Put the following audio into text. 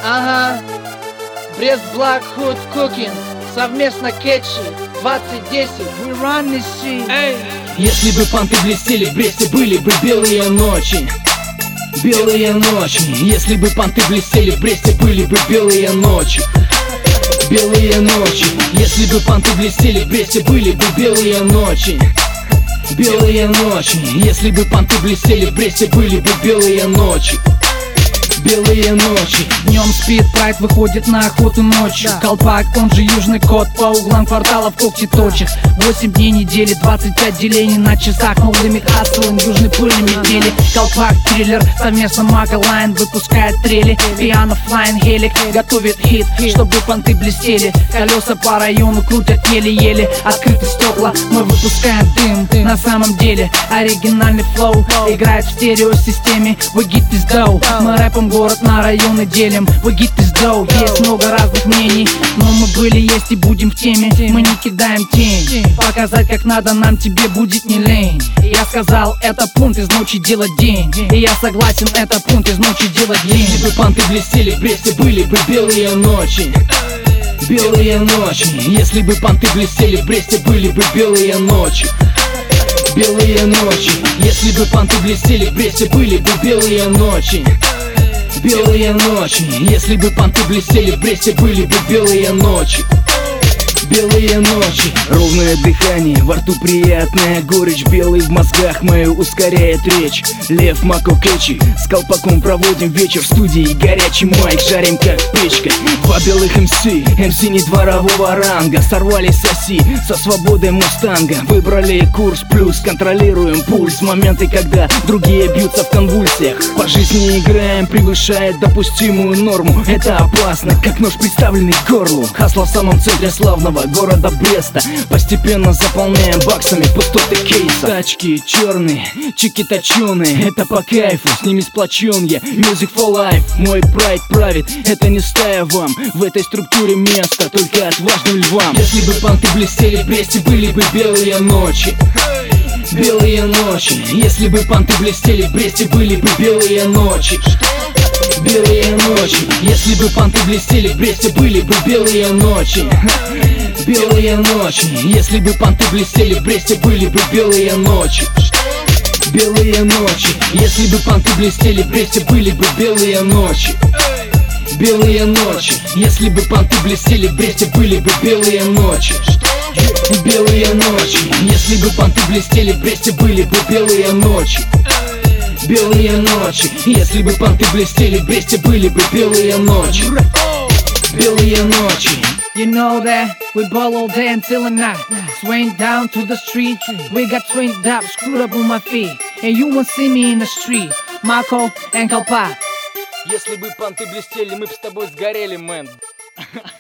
Ага. Брест Black Hood Cooking. Совместно Кетчи. 2010. We run this shit. Эй. Если бы понты блестели, в Бресте были бы белые ночи. Белые ночи. Если бы понты блестели, в Бресте были бы белые ночи. Белые ночи. Если бы понты блестели, в Бресте были бы белые ночи. Белые ночи. Если бы понты блестели, в Бресте были бы белые ночи. Белые ночи. Днем спит прайд, выходит на охоту ночью. Колпак, он же южный кот, по углам кварталов когти точит. 8 дней недели, 25 делений на часах. No limit hustling, южный пыльный метели. Колпак, триллер, совместно Мага Лайн выпускает трели. Пиано, флайн, гелик, готовит хит, чтобы понты блестели. Колеса по району крутят еле-еле. Открыты стекла, мы выпускаем дым. На самом деле, оригинальный флоу играет в стереосистеме. We get this dough. Мы рэпом город на районы делим. We get this dough. Есть много разных мнений, но мы были, есть и будем в теме. Мы не кидаем тень. Показать как надо нам, тебе будет не лень. Я сказал, это пункт из ночи делать день. И я согласен, это пункт из ночи делать день. Если бы понты блестели, в Бресте были бы белые ночи. Белые ночи. Если бы понты блестели, в Бресте были бы белые ночи. Белые ночи. Если бы понты блестели, в Бресте были бы белые ночи. Белые ночи. Если бы понты блестели, в Бресте были бы белые ночи. Белые ночи. Ровное дыхание, во рту приятная горечь. Белый в мозгах мою ускоряет речь. Лев Мако Кетчи, с колпаком проводим вечер. В студии горячий майк, жарим как печка. Два белых МС не дворового ранга. Сорвали соси со свободой мустанга. Выбрали курс плюс, контролируем пульс. Моменты, когда другие бьются в конвульсиях. По жизни играем, превышает допустимую норму. Это опасно, как нож, приставленный к горлу. Хасла в самом центре славного города Бреста. Постепенно заполняем баксами пустоты кейса. Тачки черные, чики точеные. Это по кайфу, с ними сплочен я. Music for life, мой прайд правит. Это не стая вам, в этой структуре место только отважным львам. Если бы понты блестели, в Бресте были бы белые ночи. Белые ночи. Если бы понты блестели, в Бресте были бы белые ночи. Белые ночи. Если бы понты блестели, в Бресте были бы белые ночи. Белые ночи. Если бы понты блестели, в Бресте были бы белые ночи. Белые ночи. Если бы понты блестели, в Бресте были бы белые ночи. Белые ночи. Если бы понты блестели, в Бресте были бы белые ночи. Белые ночи. Если бы понты блестели, в Бресте были бы белые ночи. Белые ночи. Если бы понты блестели, в Бресте были бы белые ночи. Белые ночи. You know that we ball all day until the night. Swing down to the street. We got twinked up, screwed up on my feet. And you won't see me in the street. Mako and Kalpa. Если бы понты блестели, мы б с тобой сгорели, мэн.